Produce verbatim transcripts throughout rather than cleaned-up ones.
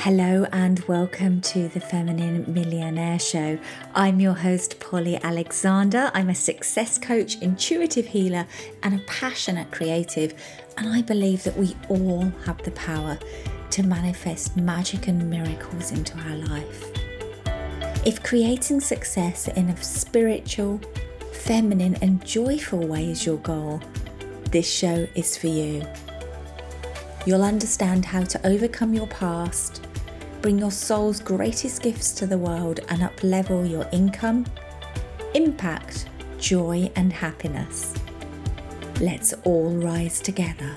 Hello and welcome to the Feminine Millionaire Show. I'm your host, Polly Alexander. I'm a success coach, intuitive healer, and a passionate creative. And I believe that we all have the power to manifest magic and miracles into our life. If creating success in a spiritual, feminine, and joyful way is your goal, this show is for you. You'll understand how to overcome your past, bring your soul's greatest gifts to the world, and up-level your income, impact, joy, and happiness. Let's all rise together.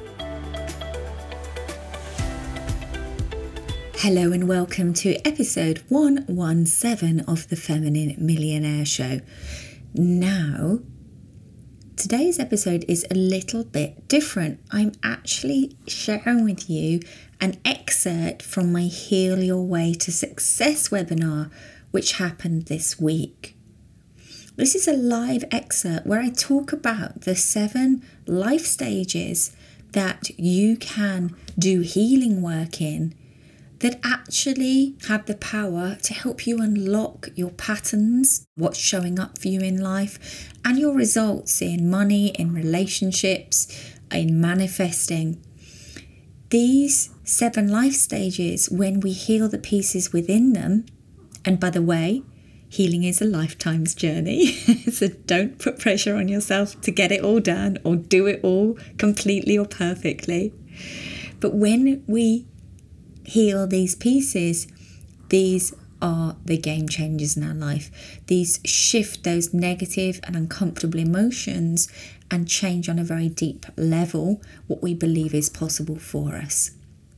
Hello and welcome to episode one seventeen of the Feminine Millionaire Show. Now, today's episode is a little bit different. I'm actually sharing with you an excerpt from my Heal Your Way to Success webinar, which happened this week. This is a live excerpt where I talk about the seven life stages that you can do healing work in that actually have the power to help you unlock your patterns, what's showing up for you in life, and your results in money, in relationships, in manifesting. These seven life stages, when we heal the pieces within them, and by the way, healing is a lifetime's journey, so don't put pressure on yourself to get it all done or do it all completely or perfectly. But when we heal these pieces, these are the game changers in our life. These shift those negative and uncomfortable emotions and change on a very deep level what we believe is possible for us.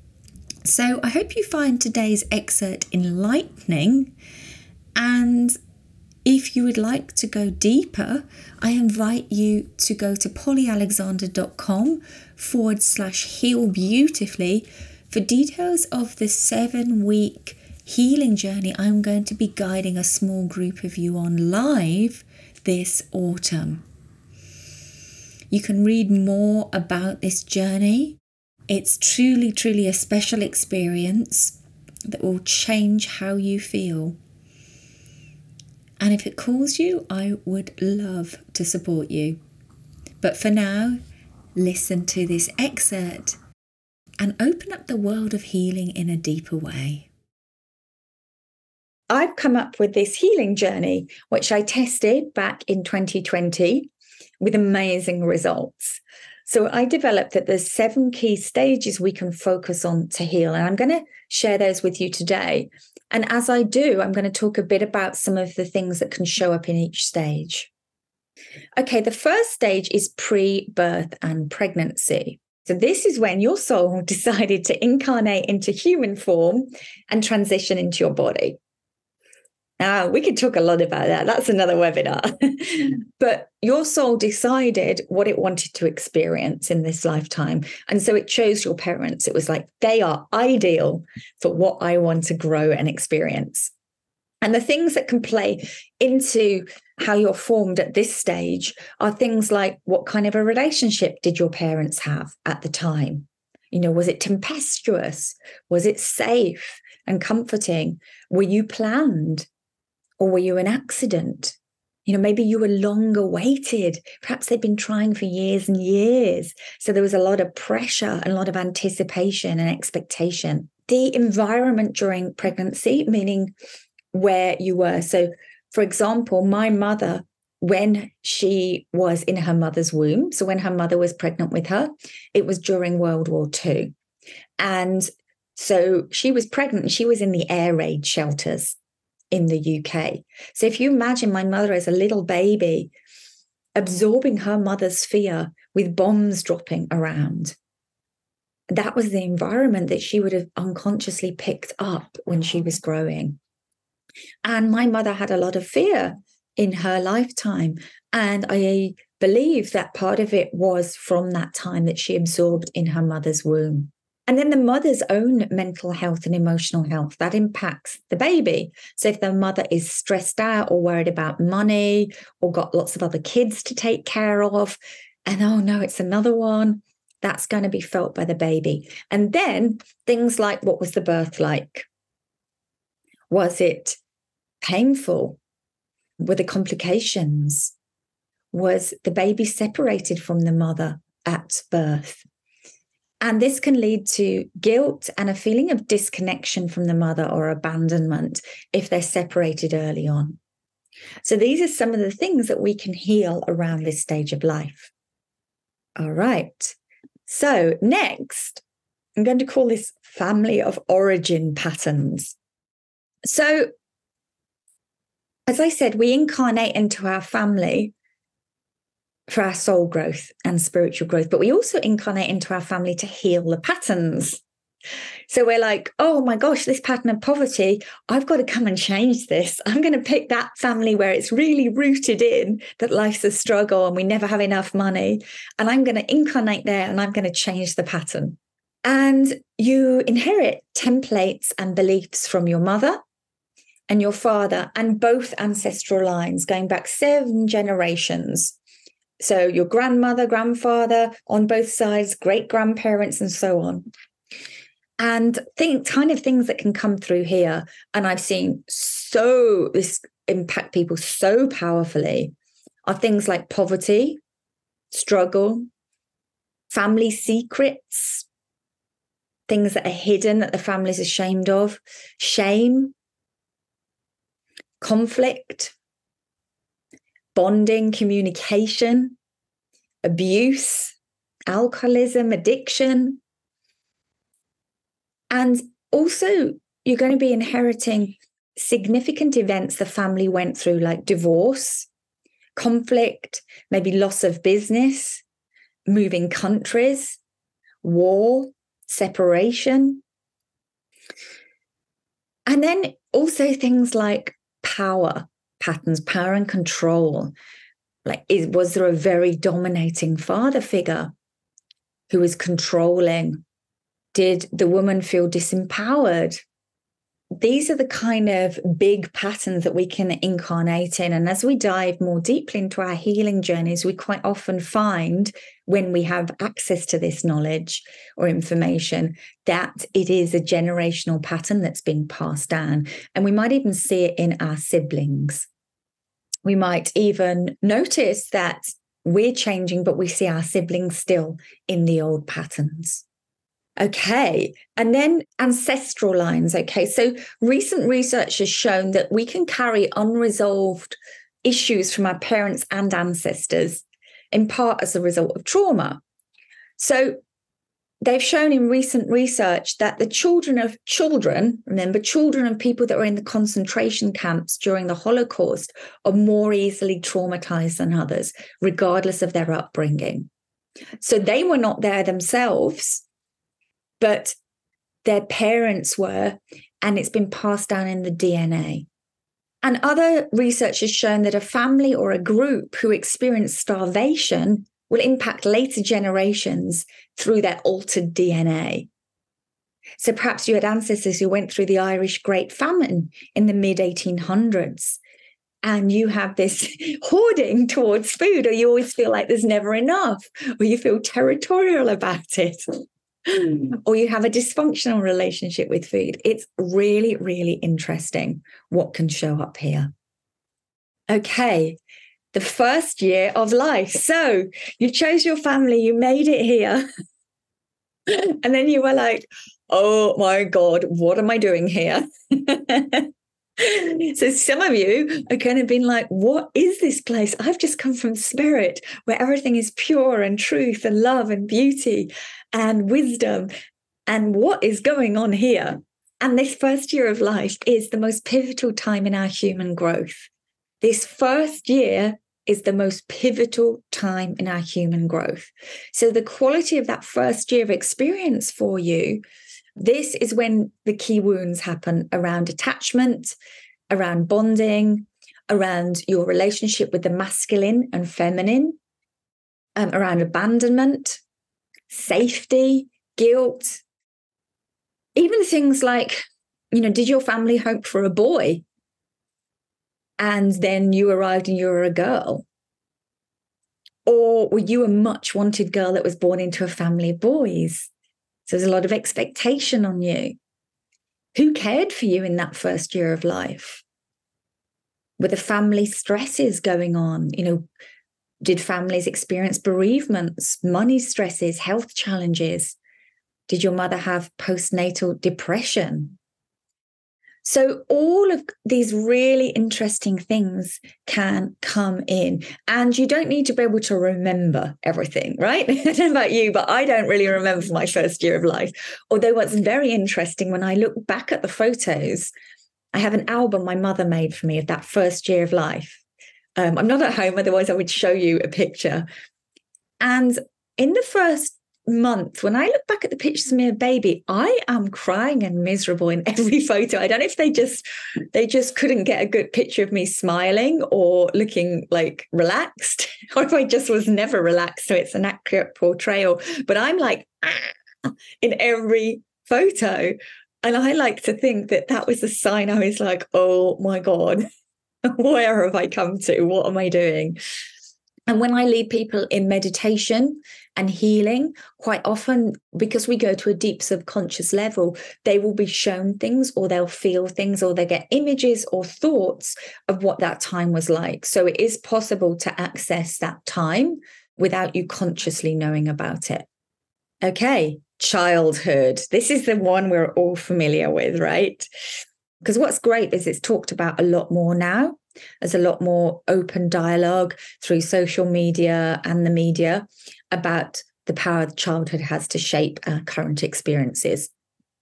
So I hope you find today's excerpt enlightening, and if you would like to go deeper, I invite you to go to pollyalexander.com forward slash heal beautifully for details of the seven week healing journey I'm going to be guiding a small group of you on live this autumn. You can read more about this journey. It's truly, truly a special experience that will change how you feel. And if it calls you, I would love to support you. But for now, listen to this excerpt and open up the world of healing in a deeper way. I've come up with this healing journey, which I tested back in twenty twenty with amazing results. So I developed that there's seven key stages we can focus on to heal. And I'm going to share those with you today. And as I do, I'm going to talk a bit about some of the things that can show up in each stage. Okay, the first stage is pre-birth and pregnancy. So this is when your soul decided to incarnate into human form and transition into your body. Now, we could talk a lot about that. That's another webinar. But your soul decided what it wanted to experience in this lifetime. And so it chose your parents. It was like, they are ideal for what I want to grow and experience. And the things that can play into how you're formed at this stage are things like, what kind of a relationship did your parents have at the time? You know, was it tempestuous? Was it safe and comforting? Were you planned? Or were you an accident? You know, maybe you were long awaited. Perhaps they'd been trying for years and years. So there was a lot of pressure and a lot of anticipation and expectation. The environment during pregnancy, meaning where you were. So, for example, my mother, when she was in her mother's womb, so when her mother was pregnant with her, it was during World War Two. And so she was pregnant and she was in the air raid shelters in the U K. So if you imagine my mother as a little baby absorbing her mother's fear with bombs dropping around, that was the environment that she would have unconsciously picked up when she was growing. And my mother had a lot of fear in her lifetime. And I believe that part of it was from that time that she absorbed in her mother's womb. And then the mother's own mental health and emotional health, that impacts the baby. So if the mother is stressed out or worried about money or got lots of other kids to take care of, and oh no, it's another one, That's going to be felt by the baby. And then things like, what was the birth like? Was it painful? Were there complications? Was the baby separated from the mother at birth? And this can lead to guilt and a feeling of disconnection from the mother or abandonment if they're separated early on. So these are some of the things that we can heal around this stage of life. All right. So next, I'm going to call this family of origin patterns. So, as I said, we incarnate into our family for our soul growth and spiritual growth, but we also incarnate into our family to heal the patterns. So we're like, oh my gosh, this pattern of poverty, I've got to come and change this. I'm going to pick that family where it's really rooted in that life's a struggle and we never have enough money. And I'm going to incarnate there and I'm going to change the pattern. And you inherit templates and beliefs from your mother and your father and both ancestral lines going back seven generations. So your grandmother, grandfather on both sides, great-grandparents and so on. And think kind of things that can come through here. And I've seen so this impact people so powerfully are things like poverty, struggle, family secrets, things that are hidden that the family's ashamed of, shame, conflict, bonding, communication, abuse, alcoholism, addiction. And also, you're going to be inheriting significant events the family went through, like divorce, conflict, maybe loss of business, moving countries, war, separation. And then also things like power patterns, power and control. Like, is, was there a very dominating father figure who was controlling? Did the woman feel disempowered? These are the kind of big patterns that we can incarnate in. And as we dive more deeply into our healing journeys, we quite often find when we have access to this knowledge or information that it is a generational pattern that's been passed down. And we might even see it in our siblings. We might even notice that we're changing, but we see our siblings still in the old patterns. Okay, and then ancestral lines. Okay, so recent research has shown that we can carry unresolved issues from our parents and ancestors, in part as a result of trauma. So they've shown in recent research that the children of children, remember, children of people that were in the concentration camps during the Holocaust are more easily traumatized than others, regardless of their upbringing. So they were not there themselves, but their parents were, and it's been passed down in the D N A. And other research has shown that a family or a group who experience starvation will impact later generations through their altered D N A. So perhaps you had ancestors who went through the Irish Great Famine in the mid eighteen hundreds, and you have this hoarding towards food, or you always feel like there's never enough, or you feel territorial about it. Or you have a dysfunctional relationship with food. It's really, really interesting what can show up here. Okay, the first year of life. So you chose your family, you made it here. And then you were like, oh my God, what am I doing here? So some of you are going to be like, what is this place? I've just come from spirit, where everything is pure and truth and love and beauty and wisdom. And what is going on here? And this first year of life is the most pivotal time in our human growth. This first year is the most pivotal time in our human growth. So the quality of that first year of experience for you, this is when the key wounds happen around attachment, around bonding, around your relationship with the masculine and feminine, um, around abandonment, safety, guilt, even things like, you know, did your family hope for a boy and then you arrived and you were a girl? Or were you a much wanted girl that was born into a family of boys? So there's a lot of expectation on you. Who cared for you in that first year of life? Were the family stresses going on? You know, did families experience bereavements, money stresses, health challenges? Did your mother have postnatal depression? So all of these really interesting things can come in, and you don't need to be able to remember everything, right? I don't know about you, but I don't really remember my first year of life. Although what's very interesting, when I look back at the photos, I have an album my mother made for me of that first year of life. Um, I'm not at home, otherwise I would show you a picture. And in the first month, when I look back at the pictures of me a baby, I am crying and miserable in every photo. I don't know if they just they just couldn't get a good picture of me smiling or looking like relaxed, or if I just was never relaxed, so it's an accurate portrayal. But I'm like ah, in every photo. And I like to think that that was a sign. I was like, oh my God, where have I come to? What am I doing? And when I lead people in meditation and healing, quite often, because we go to a deep subconscious level, they will be shown things, or they'll feel things, or they get images or thoughts of what that time was like. So it is possible to access that time without you consciously knowing about it. Okay, childhood. This is the one we're all familiar with, right? Because what's great is it's talked about a lot more now. There's a lot more open dialogue through social media and the media about the power childhood has to shape our current experiences.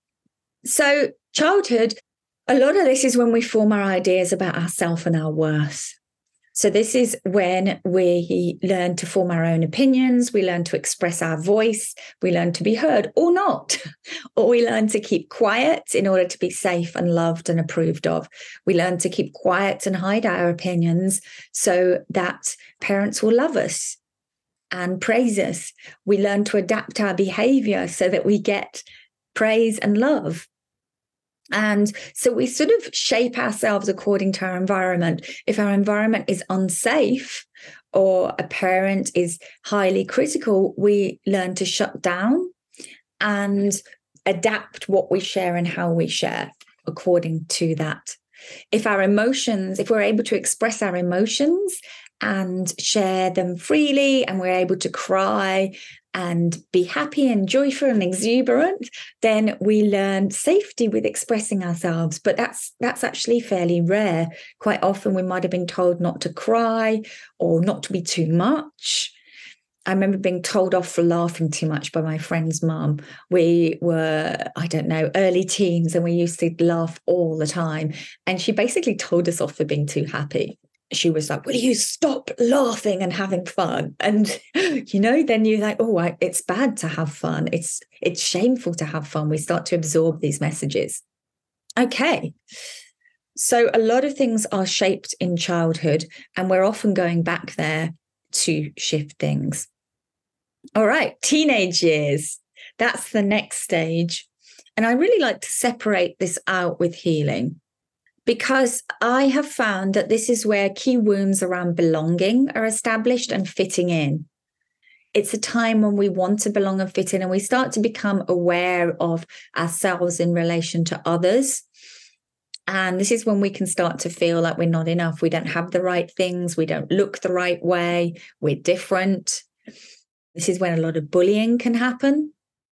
So childhood, a lot of this is when we form our ideas about ourselves and our worth. So this is when we learn to form our own opinions, we learn to express our voice, we learn to be heard or not, or we learn to keep quiet in order to be safe and loved and approved of. We learn to keep quiet and hide our opinions so that parents will love us and praise us. We learn to adapt our behavior so that we get praise and love. And so we sort of shape ourselves according to our environment. If our environment is unsafe or a parent is highly critical, we learn to shut down and adapt what we share and how we share according to that. If our emotions, if we're able to express our emotions and share them freely, and we're able to cry and be happy and joyful and exuberant, then we learn safety with expressing ourselves. But that's that's actually fairly rare. Quite often we might have been told not to cry or not to be too much. I remember being told off for laughing too much by my friend's mum. We were, I don't know, early teens, and we used to laugh all the time. And she basically told us off for being too happy. She was like, will you stop laughing and having fun? And, you know, then you're like, oh, I, it's bad to have fun. It's it's shameful to have fun. We start to absorb these messages. Okay. So a lot of things are shaped in childhood, and we're often going back there to shift things. All right, teenage years. That's the next stage. And I really like to separate this out with healing, because I have found that this is where key wounds around belonging are established and fitting in. It's a time when we want to belong and fit in, and we start to become aware of ourselves in relation to others. And this is when we can start to feel like we're not enough. We don't have the right things. We don't look the right way. We're different. This is when a lot of bullying can happen.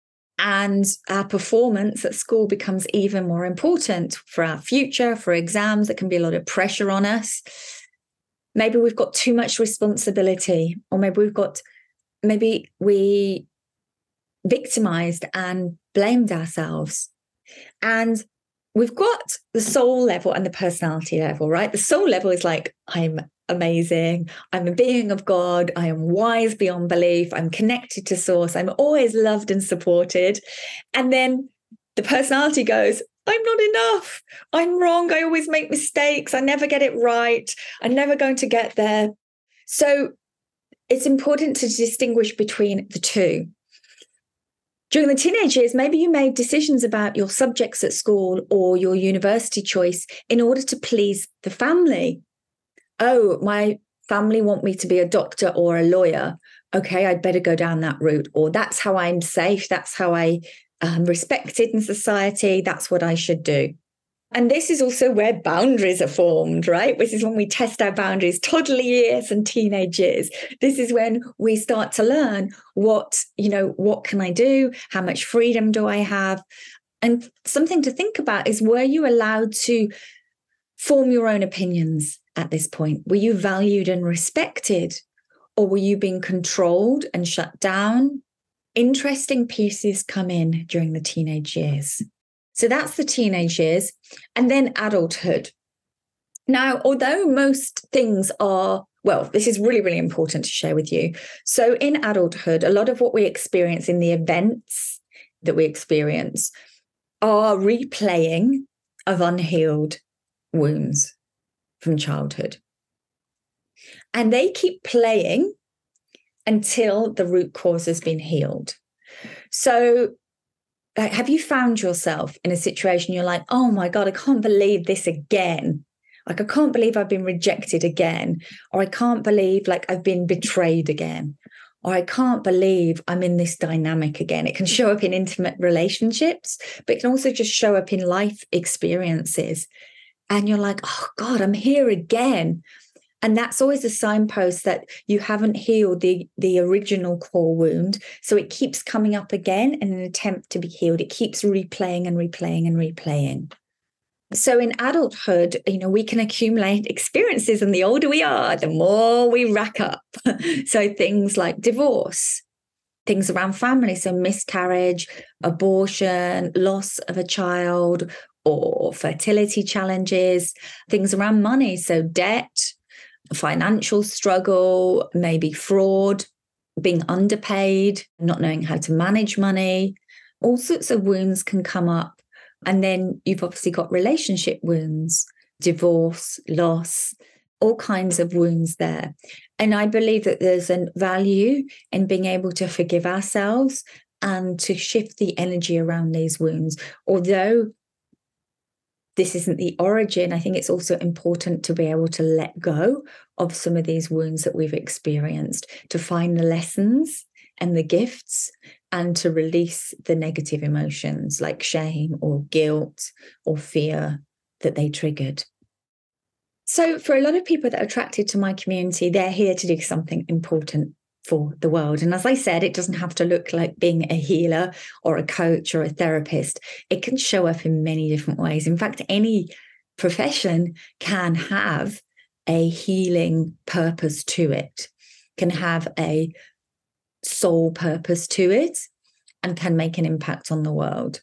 And our performance at school becomes even more important for our future, for exams. There can be a lot of pressure on us. Maybe we've got too much responsibility, or maybe we've got, maybe we victimized and blamed ourselves. And we've got the soul level and the personality level, right? The soul level is like, I'm amazing. I'm a being of God. I am wise beyond belief. I'm connected to source. I'm always loved and supported. And then the personality goes, I'm not enough. I'm wrong. I always make mistakes. I never get it right. I'm never going to get there. So it's important to distinguish between the two. During the teenage years, maybe you made decisions about your subjects at school or your university choice in order to please the family. Oh, my family want me to be a doctor or a lawyer. Okay, I'd better go down that route. Or that's how I'm safe. That's how I am respected in society. That's what I should do. And this is also where boundaries are formed, right? This is when we test our boundaries, toddler years and teenage years. This is when we start to learn what, you know, what can I do? How much freedom do I have? And something to think about is, were you allowed to form your own opinions at this point? Were you valued and respected? Or were you being controlled and shut down? Interesting pieces come in during the teenage years. So that's the teenage years. And then adulthood. Now, although most things are, well, this is really, really important to share with you. So in adulthood, a lot of what we experience in the events that we experience are replaying of unhealed wounds from childhood. And they keep playing until the root cause has been healed. So uh, have you found yourself in a situation you're like, oh my God, I can't believe this again. Like, I can't believe I've been rejected again. Or I can't believe like I've been betrayed again. Or I can't believe I'm in this dynamic again. It can show up in intimate relationships, but it can also just show up in life experiences. And you're like, oh God, I'm here again. And that's always a signpost that you haven't healed the, the original core wound. So it keeps coming up again in an attempt to be healed. It keeps replaying and replaying and replaying. So in adulthood, you know, we can accumulate experiences, and the older we are, the more we rack up. So things like divorce, things around family, so miscarriage, abortion, loss of a child, or fertility challenges, things around money, so debt, financial struggle, maybe fraud, being underpaid, not knowing how to manage money. All sorts of wounds can come up. And then you've obviously got relationship wounds, divorce, loss, all kinds of wounds there. And I believe that there's a value in being able to forgive ourselves and to shift the energy around these wounds. Although this isn't the origin, I think it's also important to be able to let go of some of these wounds that we've experienced, to find the lessons and the gifts, and to release the negative emotions like shame or guilt or fear that they triggered. So for a lot of people that are attracted to my community, they're here to do something important for the world. And as I said, it doesn't have to look like being a healer or a coach or a therapist. It can show up in many different ways. In fact, any profession can have a healing purpose to it, can have a soul purpose to it, and can make an impact on the world.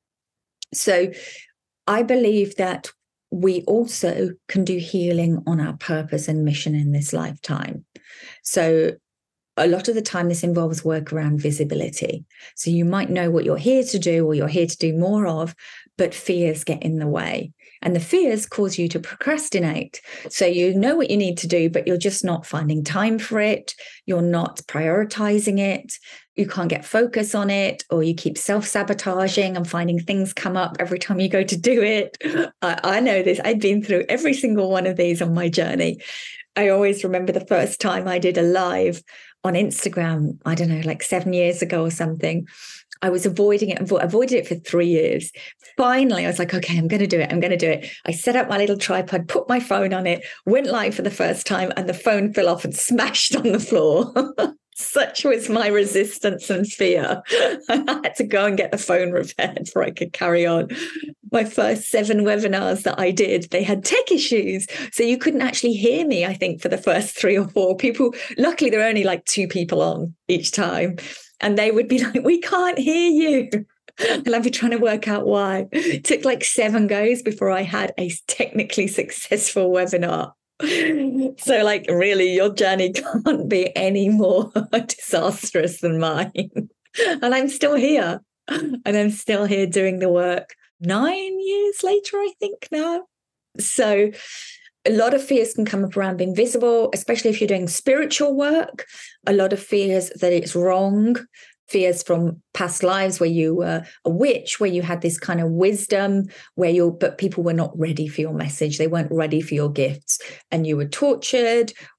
So I believe that we also can do healing on our purpose and mission in this lifetime. So a lot of the time, this involves work around visibility. So you might know what you're here to do, or you're here to do more of, but fears get in the way. And the fears cause you to procrastinate. So you know what you need to do, but you're just not finding time for it. You're not prioritizing it. You can't get focus on it, or you keep self-sabotaging and finding things come up every time you go to do it. I, I know this. I've been through every single one of these on my journey. I always remember the first time I did a live on Instagram, I don't know, like seven years ago or something. I was avoiding it, avo- avoided it for three years. Finally, I was like, okay, I'm going to do it. I'm going to do it. I set up my little tripod, put my phone on it, went live for the first time, and the phone fell off and smashed on the floor. Such was my resistance and fear. I had to go and get the phone repaired before I could carry on. My first seven webinars that I did, they had tech issues. So you couldn't actually hear me, I think, for the first three or four people. Luckily, there were only like two people on each time. And they would be like, we can't hear you. And I'd be trying to work out why. It took like seven goes before I had a technically successful webinar. So like, really, your journey can't be any more disastrous than mine. And I'm still here. And I'm still here doing the work nine years later, I think now. So a lot of fears can come up around being visible, especially if you're doing spiritual work. A lot of fears that it's wrong. Fears from past lives where you were a witch, where you had this kind of wisdom, where you but people were not ready for your message. They weren't ready for your gifts, and you were tortured,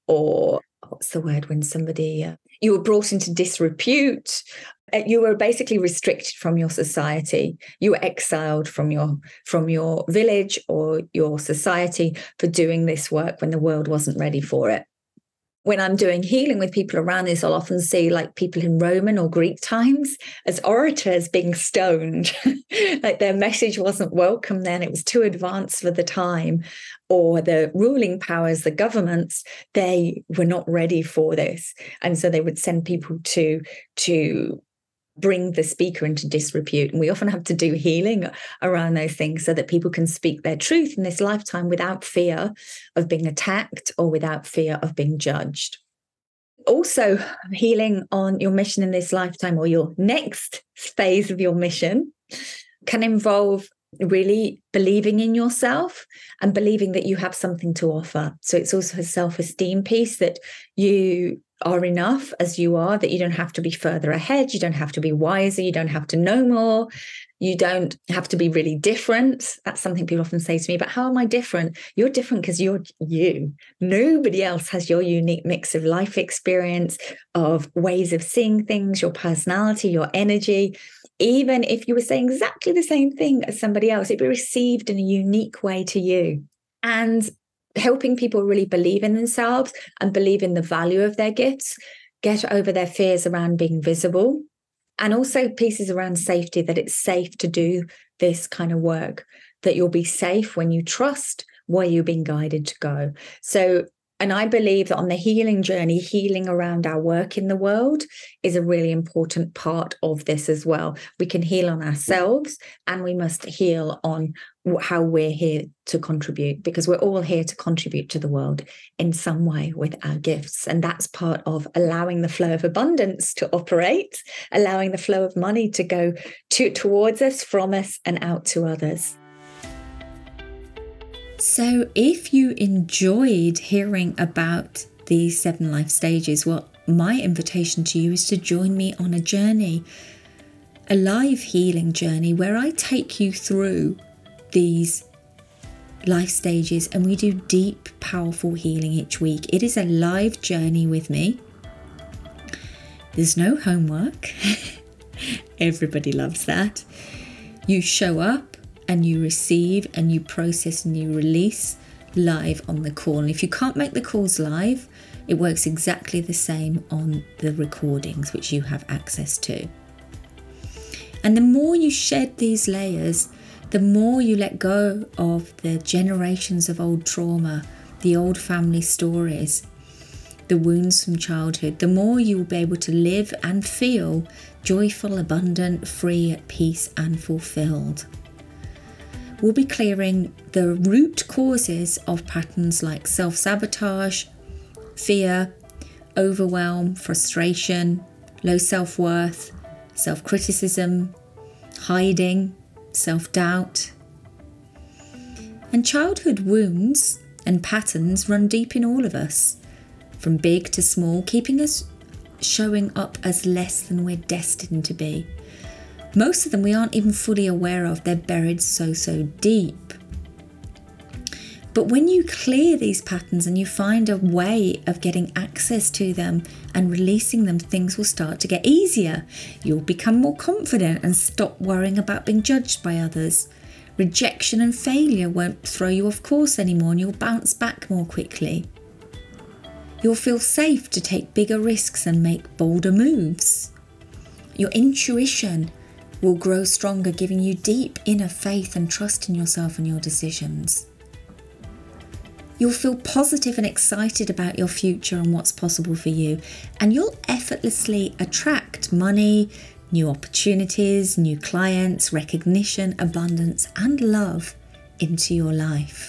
or what's the word when somebody, uh, you were brought into disrepute. You were basically restricted from your society. You were exiled from your from your village or your society for doing this work when the world wasn't ready for it. When I'm doing healing with people around this, I'll often see like people in Roman or Greek times as orators being stoned, like their message wasn't welcome then, it was too advanced for the time. Or the ruling powers, the governments, they were not ready for this. And so they would send people to, to bring the speaker into disrepute. And we often have to do healing around those things so that people can speak their truth in this lifetime without fear of being attacked or without fear of being judged. Also, healing on your mission in this lifetime or your next phase of your mission can involve really believing in yourself and believing that you have something to offer. So it's also a self-esteem piece, that you are enough as you are, that you don't have to be further ahead, you don't have to be wiser, you don't have to know more, you don't have to be really different. That's something people often say to me, but how am I different? You're different because you're you. Nobody else has your unique mix of life experience, of ways of seeing things, your personality, your energy. Even if you were saying exactly the same thing as somebody else, it'd be received in a unique way to you. And helping people really believe in themselves and believe in the value of their gifts, get over their fears around being visible, and also pieces around safety, that it's safe to do this kind of work, that you'll be safe when you trust where you're being guided to go. So, and I believe that on the healing journey, healing around our work in the world is a really important part of this as well. We can heal on ourselves, and we must heal on how we're here to contribute, because we're all here to contribute to the world in some way with our gifts. And that's part of allowing the flow of abundance to operate, allowing the flow of money to go to, towards us, from us, and out to others. So if you enjoyed hearing about these seven life stages, well, my invitation to you is to join me on a journey, a live healing journey, where I take you through these life stages and we do deep, powerful healing each week. It is a live journey with me. There's no homework. Everybody loves that. You show up and you receive and you process and you release live on the call. And if you can't make the calls live, it works exactly the same on the recordings, which you have access to. And the more you shed these layers, the more you let go of the generations of old trauma, the old family stories, the wounds from childhood, the more you will be able to live and feel joyful, abundant, free, at peace and fulfilled. We'll be clearing the root causes of patterns like self-sabotage, fear, overwhelm, frustration, low self-worth, self-criticism, hiding, self-doubt. And childhood wounds and patterns run deep in all of us, from big to small, keeping us showing up as less than we're destined to be. Most of them we aren't even fully aware of. They're buried so, so deep. But when you clear these patterns and you find a way of getting access to them and releasing them, things will start to get easier. You'll become more confident and stop worrying about being judged by others. Rejection and failure won't throw you off course anymore, and you'll bounce back more quickly. You'll feel safe to take bigger risks and make bolder moves. Your intuition will grow stronger, giving you deep inner faith and trust in yourself and your decisions. You'll feel positive and excited about your future and what's possible for you, and you'll effortlessly attract money, new opportunities, new clients, recognition, abundance, and love into your life.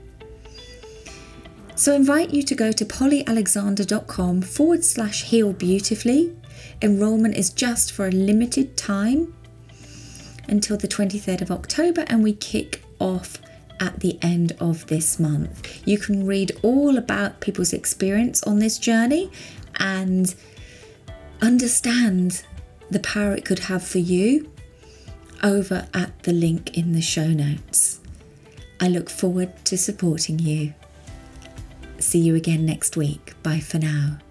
So I invite you to go to pollyalexander.com forward slash heal beautifully. Enrollment is just for a limited time until the twenty-third of October, and we kick off at the end of this month. You can read all about people's experience on this journey and understand the power it could have for you over at the link in the show notes. I look forward to supporting you. see you again next week. Bye for now.